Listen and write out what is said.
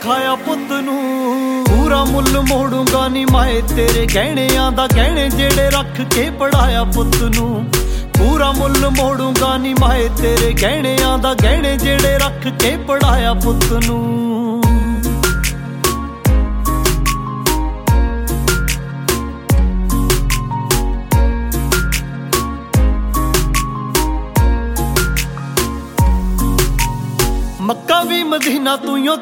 ਸਿਖਾਇਆ ਪੁੱਤ ਨੂੰ। ਪੂਰਾ ਮੁੱਲ ਮੋੜੂੰਗਾ ਨੀ ਮਾਏ ਤੇਰੇ ਗਹਿਣਿਆਂ ਦਾ, ਗਹਿਣੇ ਜਿਹੜੇ ਰੱਖ ਕੇ ਪੜਾਇਆ ਪੁੱਤ ਨੂੰ। ਪੂਰਾ ਮੁੱਲ ਮੋੜੂੰਗਾ ਨੀ ਮਾਏ ਤੇਰੇ ਗਹਿਣਿਆਂ ਦਾ, ਗਹਿਣੇ ਜਿਹੜੇ ਰੱਖ ਕੇ ਪੜਾਇਆ ਪੁੱਤ ਨੂੰ। ਮੱਕਾ ਵੀ ਮਦੀਨਾ ਤੂੰ